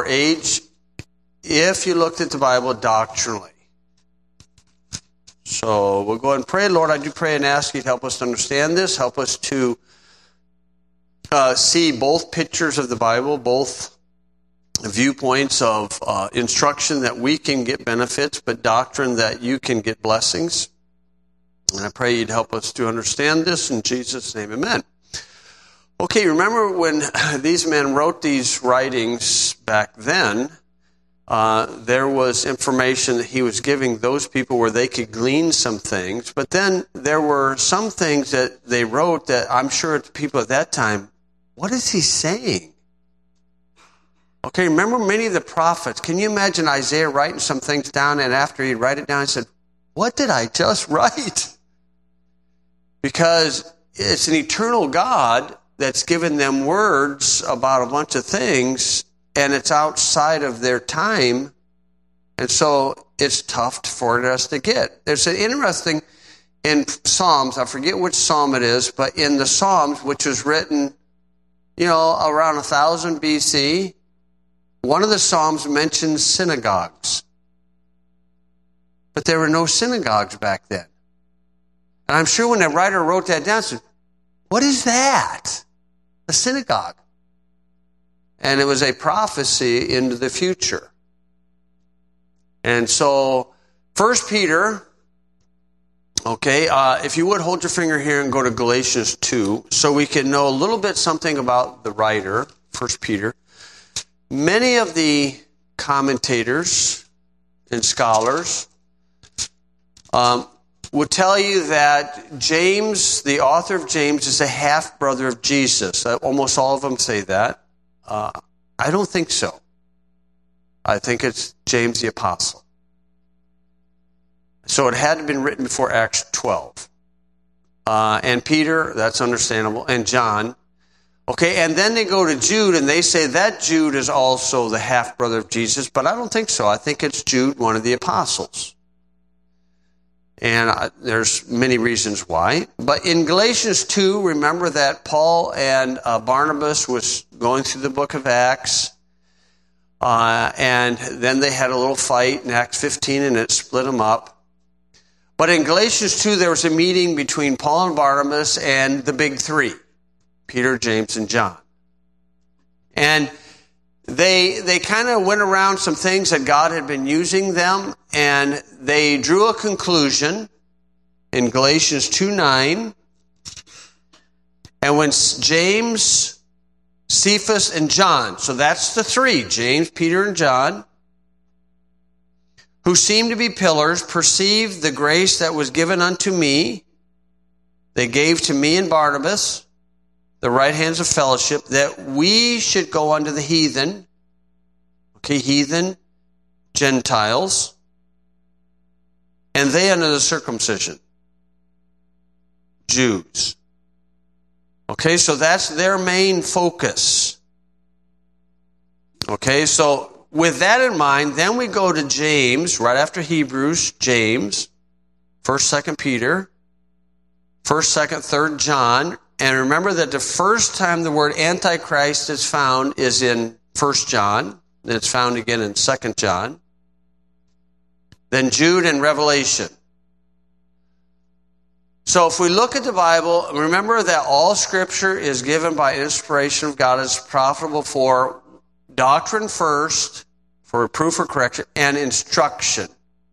our age if you looked at the Bible doctrinally. So we'll go ahead and pray. Lord, I do pray and ask you to help us to understand this. Help us to see both pictures of the Bible, both viewpoints of instruction that we can get benefits, but doctrine that you can get blessings. And I pray you'd help us to understand this. In Jesus' name, amen. Okay, remember when these men wrote these writings back then, there was information that he was giving those people where they could glean some things. But then there were some things that they wrote that I'm sure the people at that time, what is he saying? Okay, remember many of the prophets. Can you imagine Isaiah writing some things down, and after he'd write it down, he said, what did I just write? Because it's an eternal God that's given them words about a bunch of things, and it's outside of their time, and so it's tough for us to get. There's an interesting, in Psalms, I forget which psalm it is, but in the Psalms, which was written, around 1000 BC, one of the Psalms mentions synagogues. But there were no synagogues back then. And I'm sure when the writer wrote that down, he said, what is that? A synagogue. And it was a prophecy into the future. And so, 1 Peter, okay, if you would hold your finger here and go to Galatians 2, so we can know a little bit something about the writer, 1 Peter. Many of the commentators and scholars would tell you that James, the author of James, is a half-brother of Jesus. Almost all of them say that. I don't think so. I think it's James the Apostle. So it had to have been written before Acts 12. And Peter, that's understandable, and John. Okay, and then they go to Jude, and they say that Jude is also the half-brother of Jesus, but I don't think so. I think it's Jude, one of the apostles. And there's many reasons why. But in Galatians 2, remember that Paul and Barnabas was going through the book of Acts, and then they had a little fight in Acts 15, and it split them up. But in Galatians 2, there was a meeting between Paul and Barnabas and the big three, Peter, James, and John. And they kind of went around some things that God had been using them, and they drew a conclusion in Galatians 2:9. And when James, Cephas, and John, so that's the three, James, Peter, and John, who seemed to be pillars, perceived the grace that was given unto me, they gave to me and Barnabas the right hands of fellowship, that we should go unto the heathen, okay, heathen, Gentiles, and they unto the circumcision, Jews. Okay, so that's their main focus. Okay, so with that in mind, then we go to James, right after Hebrews, James, 1st, 2nd Peter, 1st, 2nd, 3rd John. And remember that the first time the word Antichrist is found is in 1 John. Then it's found again in 2 John. Then Jude and Revelation. So if we look at the Bible, remember that all Scripture is given by inspiration of God, is profitable for doctrine first, for reproof or correction, and instruction.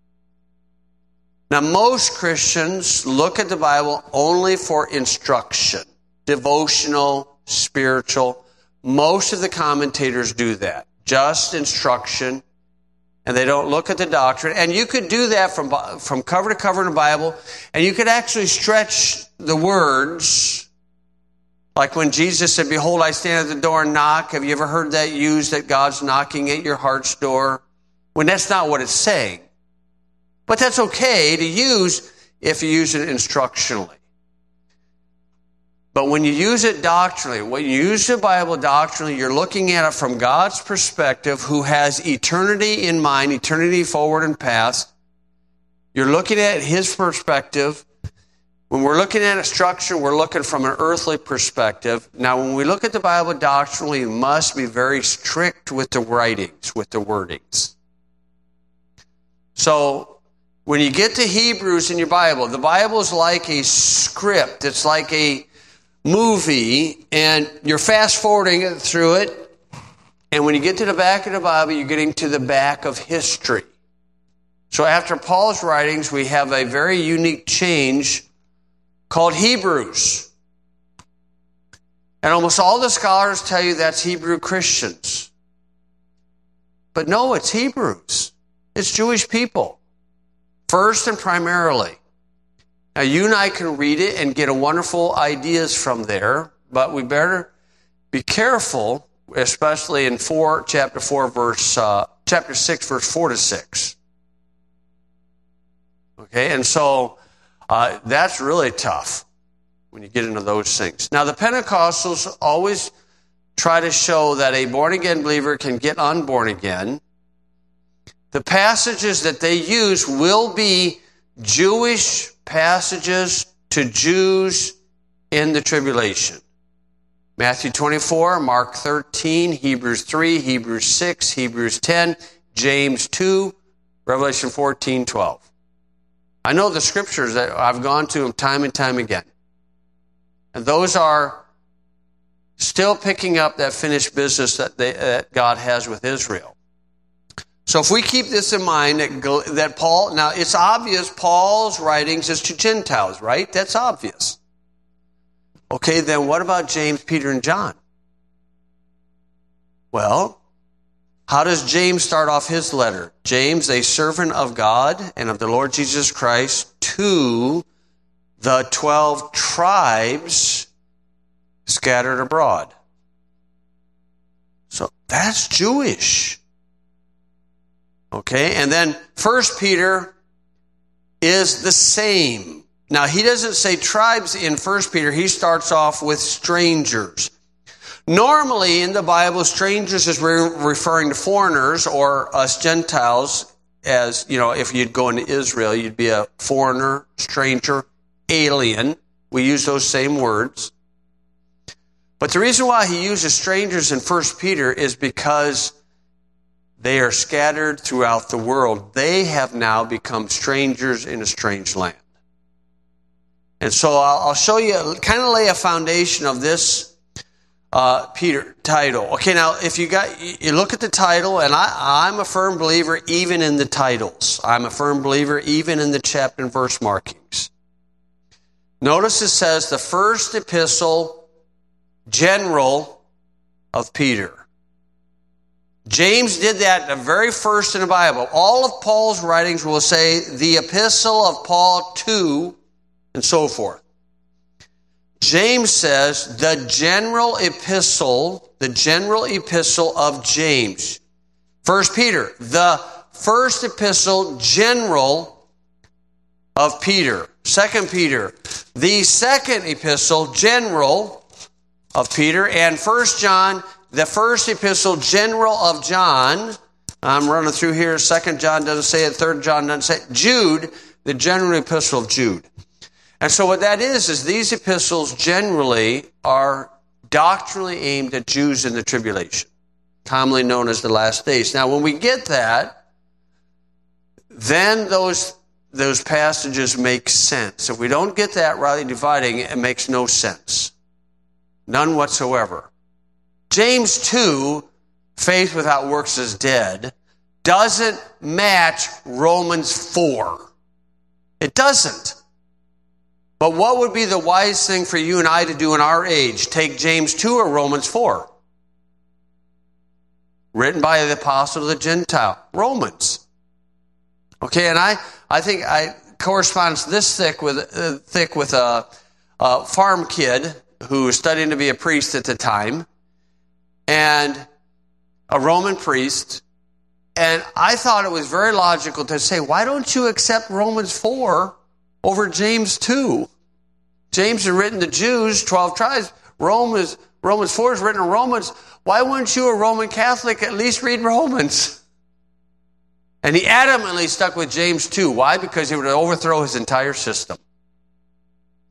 Now most Christians look at the Bible only for instruction. Devotional, spiritual. Most of the commentators do that. Just instruction. And they don't look at the doctrine. And you could do that from cover to cover in the Bible. And you could actually stretch the words. Like when Jesus said, behold, I stand at the door and knock. Have you ever heard that used, that God's knocking at your heart's door? When that's not what it's saying. But that's okay to use if you use it instructionally. But when you use it doctrinally, when you use the Bible doctrinally, you're looking at it from God's perspective, who has eternity in mind, eternity forward and past. You're looking at His perspective, When we're looking at a structure, we're looking from an earthly perspective. Now, when we look at the Bible doctrinally, we must be very strict with the writings, with the wordings. So, when you get to Hebrews in your Bible, the Bible is like a script. It's like a movie, and you're fast-forwarding it through it. And when you get to the back of the Bible, you're getting to the back of history. So after Paul's writings, we have a very unique change called Hebrews. And almost all the scholars tell you that's Hebrew Christians. But no, it's Hebrews. It's Jewish people. First and primarily. Now, you and I can read it and get wonderful ideas from there, but we better be careful, especially in chapter 6, verse 4 to 6. Okay, and so that's really tough when you get into those things. Now, the Pentecostals always try to show that a born-again believer can get unborn again. The passages that they use will be Jewish passages to Jews in the tribulation. Matthew 24, Mark 13, Hebrews 3, Hebrews 6, Hebrews 10, James 2, Revelation 14, 12. I know the scriptures that I've gone to them time and time again. And those are still picking up that finished business that God has with Israel. So if we keep this in mind, that Paul, now it's obvious Paul's writings is to Gentiles, right? That's obvious. Okay, then what about James, Peter, and John? Well, how does James start off his letter? James, a servant of God and of the Lord Jesus Christ, to the 12 tribes scattered abroad. So that's Jewish. Okay, and then 1 Peter is the same. Now, he doesn't say tribes in 1 Peter. He starts off with strangers. Normally, in the Bible, strangers is referring to foreigners or us Gentiles. As, you know, if you'd go into Israel, you'd be a foreigner, stranger, alien. We use those same words. But the reason why he uses strangers in 1 Peter is because they are scattered throughout the world. They have now become strangers in a strange land. And so I'll show you, kind of lay a foundation of this Peter title. Okay, now if you look at the title, and I'm a firm believer even in the titles. I'm a firm believer even in the chapter and verse markings. Notice it says the first epistle general of Peter. James did that the very first in the Bible. All of Paul's writings will say the epistle of Paul to, and so forth. James says the general epistle of James. 1 Peter, the first epistle general of Peter. 2 Peter, the second epistle general of Peter. And 1 John, the first epistle general of John. I'm running through here. 2 John doesn't say it. 3 John doesn't say it. Jude, the general epistle of Jude. And so what that is these epistles generally are doctrinally aimed at Jews in the tribulation, commonly known as the last days. Now, when we get that, then those passages make sense. If we don't get that rightly dividing, it makes no sense. None whatsoever. James 2, faith without works is dead, doesn't match Romans 4. It doesn't. But what would be the wise thing for you and I to do in our age? Take James 2 or Romans 4? Written by the apostle of the Gentile. Romans. Okay, and I think I corresponds this thick with a farm kid who was studying to be a priest at the time, and a Roman priest. And I thought it was very logical to say, why don't you accept Romans 4 over James 2? James is written to Jews, 12 tribes. Romans 4 is written to Romans. Why wouldn't you, a Roman Catholic, at least read Romans? And he adamantly stuck with James 2. Why? Because he would overthrow his entire system.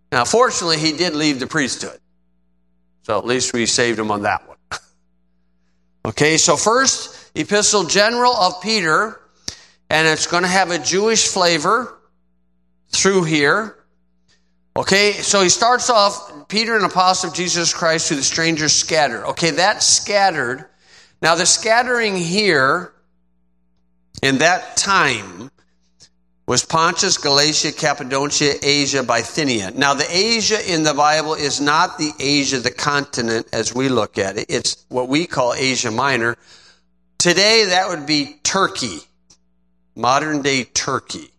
Now, fortunately, he did leave the priesthood. So at least we saved him on that one. Okay, so first, Epistle General of Peter, and it's going to have a Jewish flavor through here. Okay, so he starts off, Peter, an apostle of Jesus Christ, to the strangers scattered. Okay, that's scattered. Now, the scattering here, in that time, was Pontus, Galatia, Cappadocia, Asia, Bithynia. Now, the Asia in the Bible is not the Asia, the continent, as we look at it. It's what we call Asia Minor. Today, that would be Turkey, modern-day Turkey.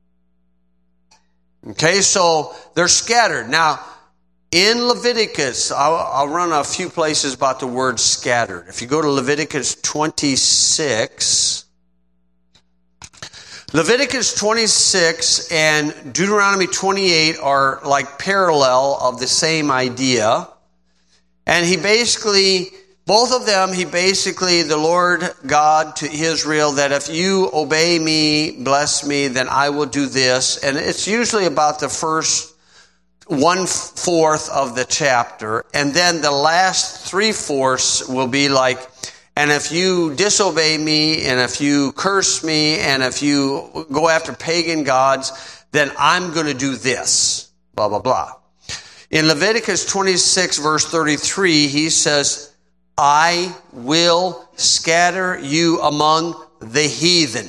Okay, so they're scattered. Now, in Leviticus, I'll run a few places about the word scattered. If you go to Leviticus 26, and Deuteronomy 28 are like parallel of the same idea. And the Lord God to Israel, that if you obey me, bless me, then I will do this. And it's usually about the first 1/4 of the chapter. And then the last 3/4 will be like, and if you disobey me, and if you curse me, and if you go after pagan gods, then I'm going to do this. Blah, blah, blah. In Leviticus 26, verse 33, he says, I will scatter you among the heathen,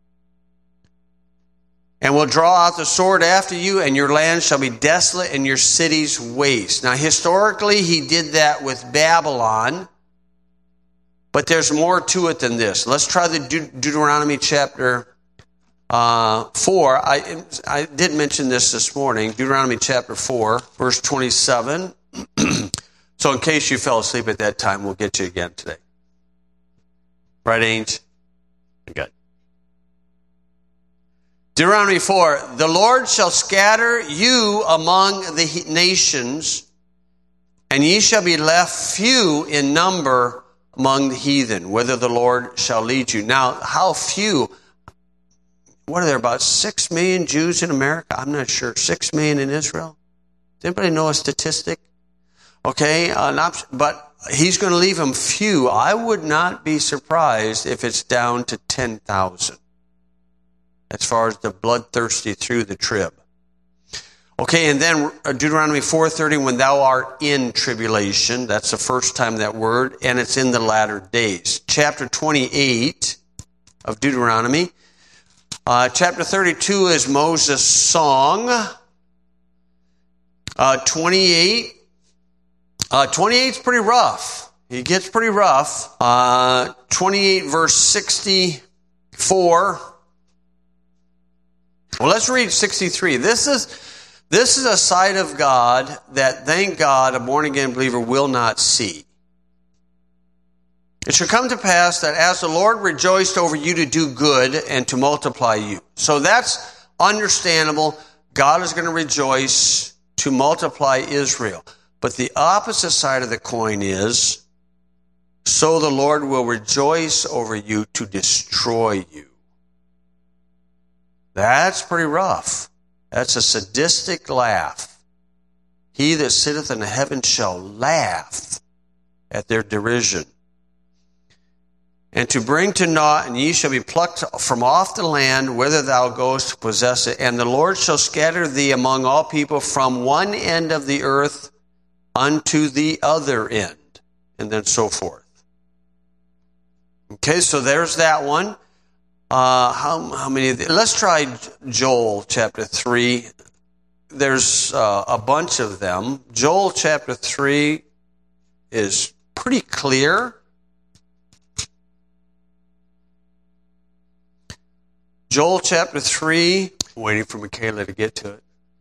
and will draw out the sword after you, and your land shall be desolate, and your cities waste. Now, historically, he did that with Babylon, but there's more to it than this. Let's try the Deuteronomy chapter 4. I did mention this morning. Deuteronomy chapter 4, verse 27. So in case you fell asleep at that time, we'll get you again today. Right, Ainge? Good. Deuteronomy 4, the Lord shall scatter you among the nations, and ye shall be left few in number among the heathen, whither the Lord shall lead you. Now, how few? What are there, about 6 million Jews in America? I'm not sure. 6 million in Israel? Does anybody know a statistic? Okay, but he's going to leave them few. I would not be surprised if it's down to 10,000 as far as the bloodthirsty through the trib. Okay, and then Deuteronomy 4:30, when thou art in tribulation, that's the first time that word, and it's in the latter days. Chapter 28 of Deuteronomy. Chapter 32 is Moses' song. 28 is pretty rough. He gets pretty rough. 28 verse 64. Well, let's read 63. This is a side of God that, thank God, a born-again believer will not see. It shall come to pass that as the Lord rejoiced over you to do good and to multiply you. So that's understandable. God is going to rejoice to multiply Israel. But the opposite side of the coin is, so the Lord will rejoice over you to destroy you. That's pretty rough. That's a sadistic laugh. He that sitteth in the heavens shall laugh at their derision. And to bring to naught, and ye shall be plucked from off the land, whither thou goest to possess it. And the Lord shall scatter thee among all people from one end of the earth unto the other end. And then so forth. Okay, so there's that one. How many? Let's try Joel chapter 3. There's a bunch of them. Joel chapter 3 is pretty clear. Joel chapter 3. Waiting for Michaela to get to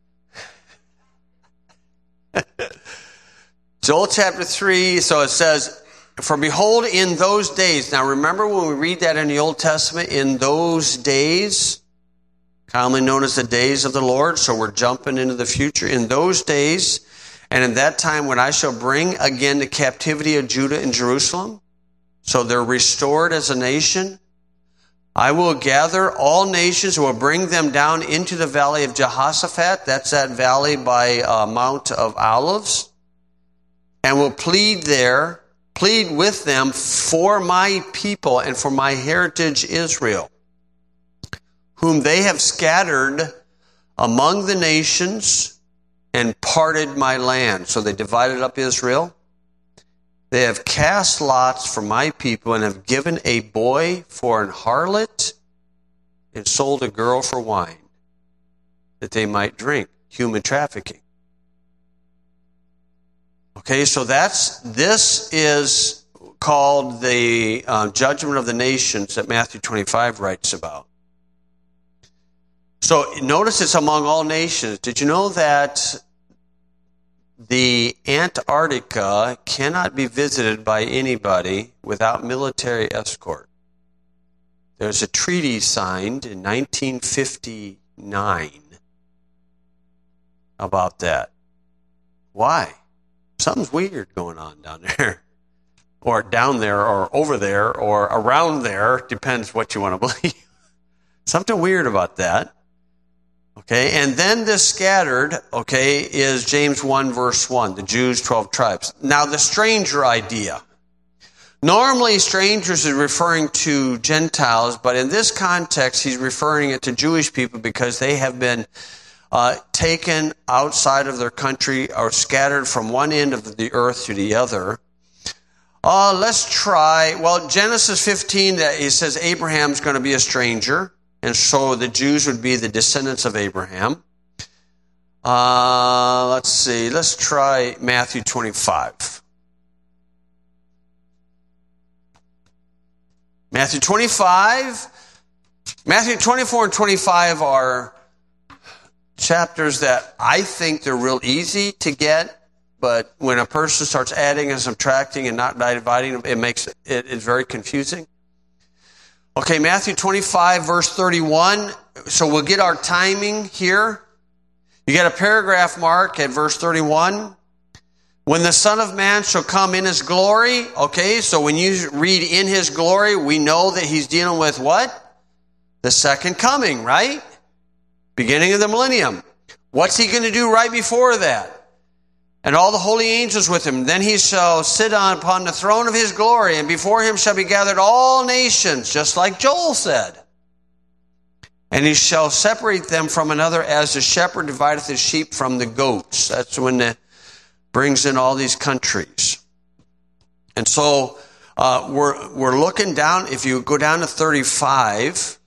it. Joel chapter 3. So it says, for behold, in those days. Now remember when we read that in the Old Testament, in those days, commonly known as the days of the Lord. So we're jumping into the future. In those days, and in that time when I shall bring again the captivity of Judah and Jerusalem. So they're restored as a nation. I will gather all nations, will bring them down into the valley of Jehoshaphat. That's that valley by Mount of Olives. And will plead with them for my people and for my heritage Israel, whom they have scattered among the nations and parted my land. So they divided up Israel. They have cast lots for my people and have given a boy for an harlot and sold a girl for wine, that they might drink. Human trafficking. Okay, so this is called the judgment of the nations that Matthew 25 writes about. So notice it's among all nations. Did you know that the Antarctica cannot be visited by anybody without military escort? There's a treaty signed in 1959 about that. Why? Something's weird going on down there. Or down there, or over there, or around there. Depends what you want to believe. Something weird about that. Okay, and then this scattered, okay, is James 1 verse 1, the Jews, 12 tribes. Now the stranger idea. Normally strangers is referring to Gentiles, but in this context he's referring it to Jewish people because they have been taken outside of their country or scattered from one end of the earth to the other. Let's try, Genesis 15, he says Abraham's going to be a stranger. And so the Jews would be the descendants of Abraham. Let's see. Let's try Matthew 25. Matthew 25. Matthew 24 and 25 are chapters that I think they're real easy to get. But when a person starts adding and subtracting and not dividing, it's very confusing. Okay, Matthew 25, verse 31. So we'll get our timing here. You get a paragraph mark at verse 31. When the Son of Man shall come in his glory. Okay, so when you read in his glory, we know that he's dealing with what? The second coming, right? Beginning of the millennium. What's he going to do right before that? And all the holy angels with him. Then he shall sit upon the throne of his glory, and before him shall be gathered all nations, just like Joel said. And he shall separate them from another as the shepherd divideth his sheep from the goats. That's when it brings in all these countries. And so we're looking down, if you go down to 35,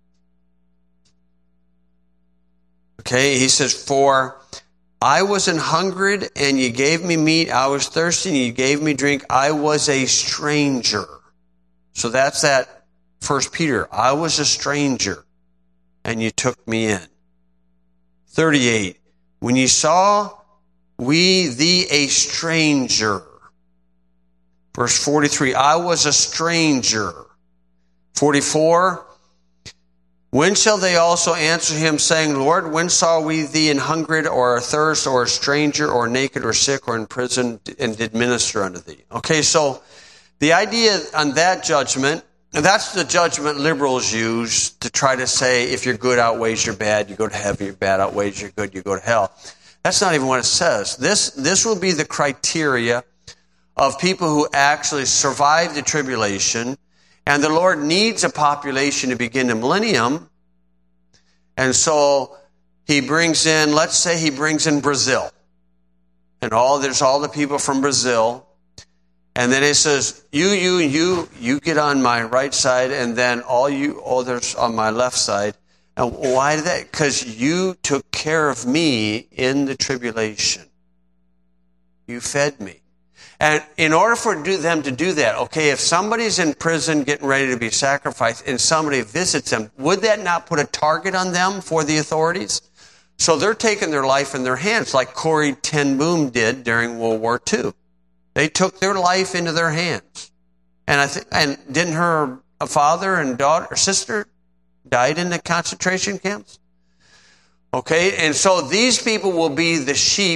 okay, he says, for I was an hungered, and you gave me meat. I was thirsty, and you gave me drink. I was a stranger. So that's that 1 Peter. I was a stranger, and you took me in. 38. When you saw we thee a stranger. Verse 43. I was a stranger. 44. When shall they also answer him, saying, Lord, when saw we thee an hungered, or athirst, or a stranger, or naked, or sick, or in prison, and did minister unto thee? Okay, so the idea on that judgment, that's the judgment liberals use to try to say if your good outweighs your bad, you go to heaven, your bad outweighs your good, you go to hell. That's not even what it says. This will be the criteria of people who actually survive the tribulation. And the Lord needs a population to begin the millennium. And so he brings in, let's say he brings in Brazil. And there's all the people from Brazil. And then he says, you get on my right side, and then all you others on my left side. And why did that? Because you took care of me in the tribulation. You fed me. And in order for them to do that, okay, if somebody's in prison getting ready to be sacrificed and somebody visits them, would that not put a target on them for the authorities? So they're taking their life in their hands like Corrie ten Boom did during World War II. They took their life into their hands. And didn't her father and daughter or sister died in the concentration camps? Okay, and so these people will be the sheep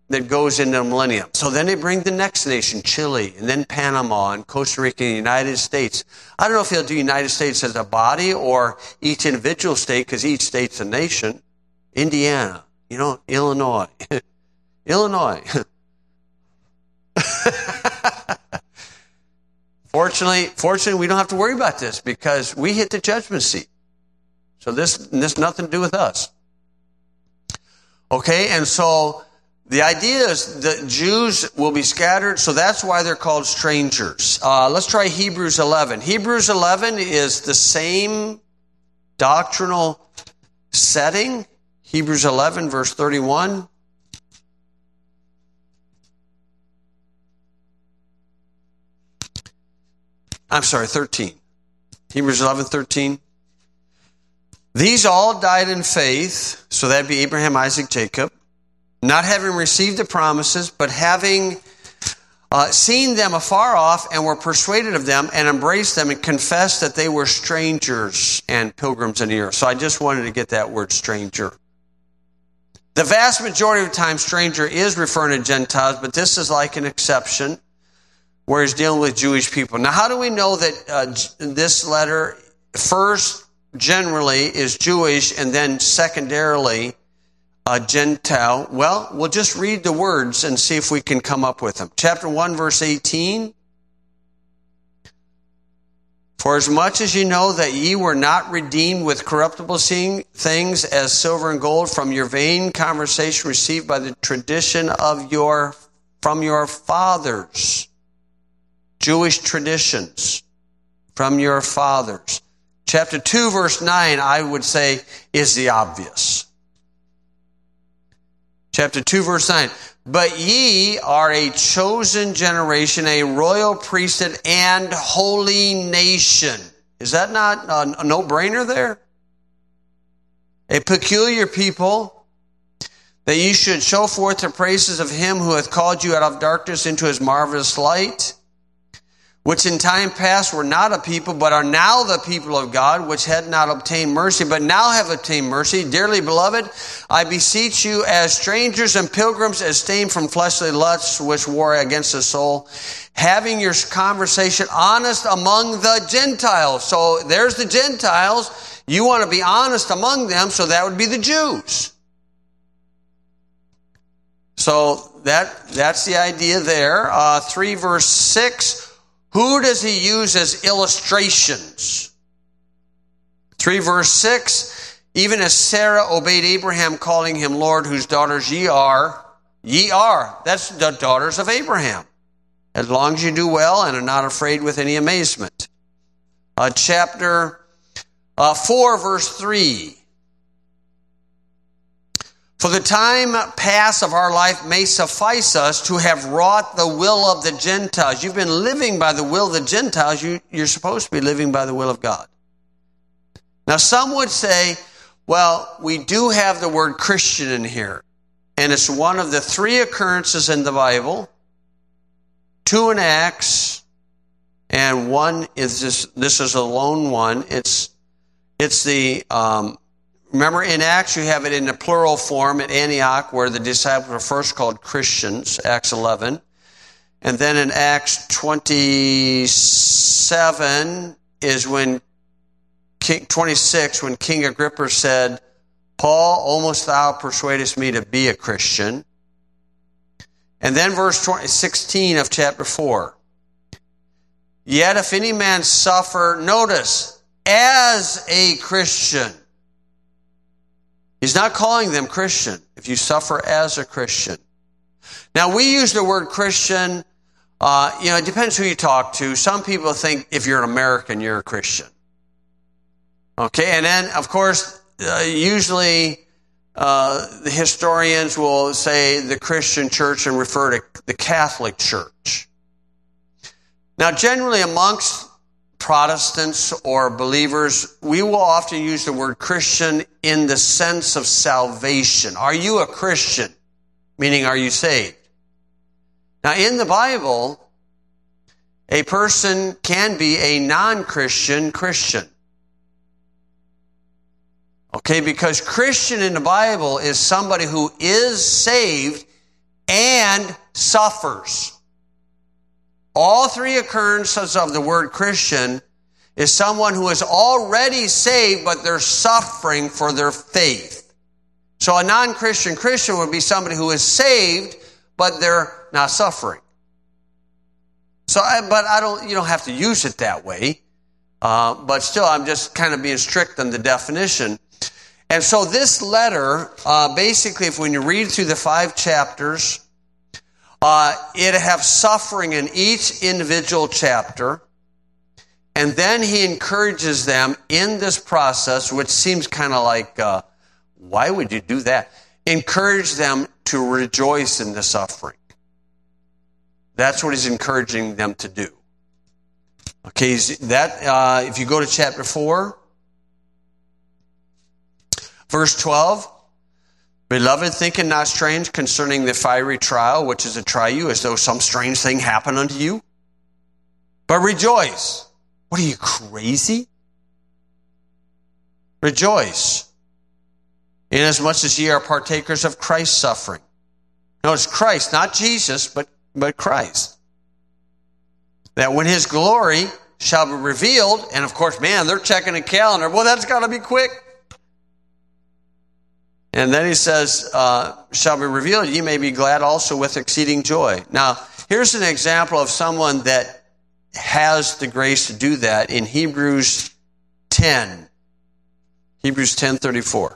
that goes into the millennium. So then they bring the next nation, Chile, and then Panama, and Costa Rica, and the United States. I don't know if he'll do United States as a body or each individual state, because each state's a nation. Indiana, Illinois. Illinois. Fortunately, we don't have to worry about this because we hit the judgment seat. So this nothing to do with us. Okay, and so the idea is that Jews will be scattered, so that's why they're called strangers. Let's try Hebrews 11. Hebrews 11 is the same doctrinal setting. Hebrews 11, verse 31. I'm sorry, 13. Hebrews 11, 13. These all died in faith, so that'd be Abraham, Isaac, Jacob, not having received the promises, but having seen them afar off and were persuaded of them and embraced them and confessed that they were strangers and pilgrims in the earth. So I just wanted to get that word stranger. The vast majority of the time, stranger is referring to Gentiles, but this is like an exception where he's dealing with Jewish people. Now, how do we know that this letter first generally is Jewish and then secondarily Gentile? Well, we'll just read the words and see if we can come up with them. Chapter 1, verse 18. For as much as ye know that ye were not redeemed with corruptible things as silver and gold from your vain conversation received by the tradition of from your fathers. Jewish traditions from your fathers. Chapter 2, verse 9, I would say, is the obvious. Chapter 2, verse 9. But ye are a chosen generation, a royal priesthood, and holy nation. Is that not a no-brainer there? A peculiar people, that ye should show forth the praises of him who hath called you out of darkness into his marvelous light, which in time past were not a people, but are now the people of God, which had not obtained mercy, but now have obtained mercy. Dearly beloved, I beseech you as strangers and pilgrims, abstain from fleshly lusts which war against the soul, having your conversation honest among the Gentiles. So there's the Gentiles. You want to be honest among them, so that would be the Jews. So that's the idea there. 3 verse 6. Who does he use as illustrations? 3 verse 6, even as Sarah obeyed Abraham, calling him Lord, whose daughters ye are. Ye are. That's the daughters of Abraham. As long as you do well and are not afraid with any amazement. Chapter 4 verse 3. For the time past of our life may suffice us to have wrought the will of the Gentiles. You've been living by the will of the Gentiles. You're supposed to be living by the will of God. Now, some would say, well, we do have the word Christian in here. And it's one of the 3 occurrences in the Bible. 2 in Acts. And 1 is this is a lone one. It's the... Remember, in Acts, you have it in the plural form at Antioch, where the disciples were first called Christians, Acts 11. And then in Acts 27 is when 26, when King Agrippa said, Paul, almost thou persuadest me to be a Christian. And then verse 16 of chapter 4. Yet if any man suffer, notice, as a Christian. He's not calling them Christian, if you suffer as a Christian. Now, we use the word Christian, it depends who you talk to. Some people think if you're an American, you're a Christian. Okay, and then, of course, usually the historians will say the Christian church and refer to the Catholic Church. Now, generally amongst Protestants or believers, we will often use the word Christian in the sense of salvation. Are you a Christian? Meaning, are you saved? Now, in the Bible, a person can be a non-Christian Christian. Okay, because Christian in the Bible is somebody who is saved and suffers. All three occurrences of the word Christian is someone who is already saved, but they're suffering for their faith. So a non-Christian Christian would be somebody who is saved, but they're not suffering. So, you don't have to use it that way. But still, I'm just kind of being strict on the definition. And so this letter, basically, when you read through the 5 chapters, it have suffering in each individual chapter. And then he encourages them in this process, which seems kind of like, why would you do that? Encourage them to rejoice in the suffering. That's what he's encouraging them to do. Okay, if you go to chapter 4, verse 12, Beloved, think it not strange concerning the fiery trial, which is to try you, as though some strange thing happened unto you. But rejoice. What are you, crazy? Rejoice, inasmuch as ye are partakers of Christ's suffering. Notice Christ, not Jesus, but Christ. That when his glory shall be revealed, and of course, man, they're checking a calendar. Well, that's got to be quick. And then he says, shall be revealed, ye may be glad also with exceeding joy. Now, here's an example of someone that has the grace to do that in Hebrews 10. Hebrews 10:34.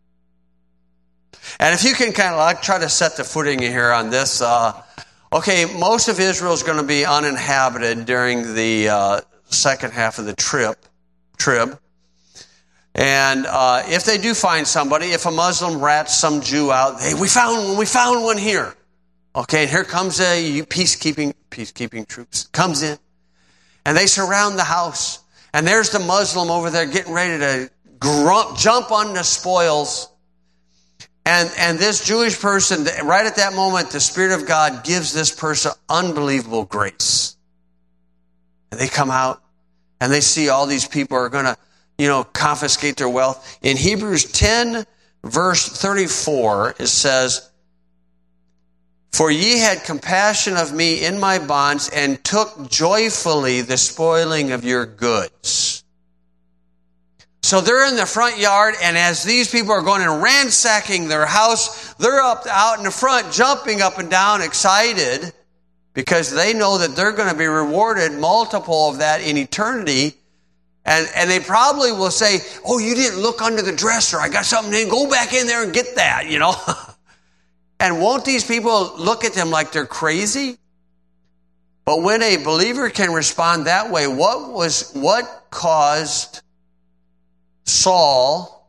And if you can kind of try to set the footing here on this, okay, most of Israel is going to be uninhabited during the second half of the trib. And if they do find somebody, if a Muslim rats some Jew out, hey, we found one here. Okay, and here comes a peacekeeping troops, comes in, and they surround the house. And there's the Muslim over there getting ready to jump on the spoils. And this Jewish person, right at that moment, the Spirit of God gives this person unbelievable grace. And they come out, and they see all these people are going to, confiscate their wealth. In Hebrews 10, verse 34, it says, For ye had compassion of me in my bonds, and took joyfully the spoiling of your goods. So they're in the front yard, and as these people are going and ransacking their house, they're out in the front, jumping up and down, excited, because they know that they're going to be rewarded multiple of that in eternity. And they probably will say, oh, you didn't look under the dresser. I got something in. Go back in there and get that, And won't these people look at them like they're crazy? But when a believer can respond that way, what caused Saul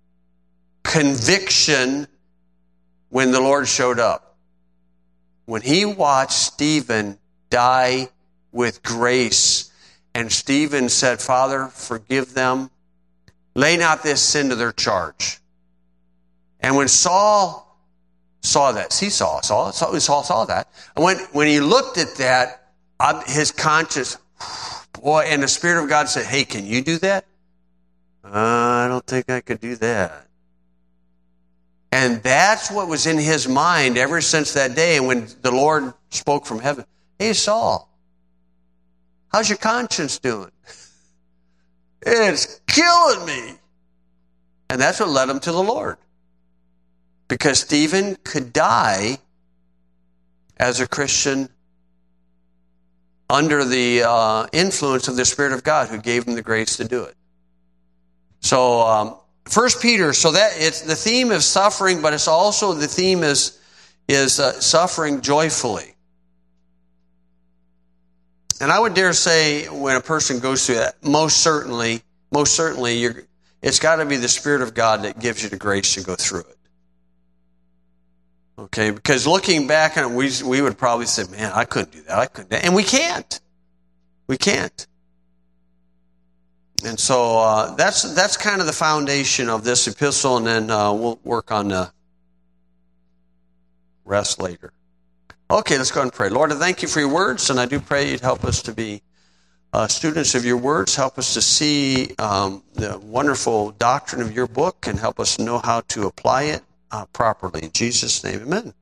conviction when the Lord showed up? When he watched Stephen die with grace. And Stephen said, Father, forgive them. Lay not this sin to their charge. And when Saul saw that, Saul saw that. And when he looked at that, his conscience, and the Spirit of God said, hey, can you do that? I don't think I could do that. And that's what was in his mind ever since that day. And when the Lord spoke from heaven, hey, Saul, how's your conscience doing? It's killing me. And that's what led him to the Lord. Because Stephen could die as a Christian under the influence of the Spirit of God who gave him the grace to do it. So, 1 Peter, so that it's the theme of suffering, but it's also the theme is suffering joyfully. And I would dare say when a person goes through that, most certainly, it's got to be the Spirit of God that gives you the grace to go through it. Okay, because looking back on it, we would probably say, man, I couldn't do that. And we can't. We can't. And so that's kind of the foundation of this epistle, and then we'll work on the rest later. Okay, let's go ahead and pray. Lord, I thank you for your words, and I do pray you'd help us to be students of your words, help us to see the wonderful doctrine of your book, and help us know how to apply it properly. In Jesus' name, amen.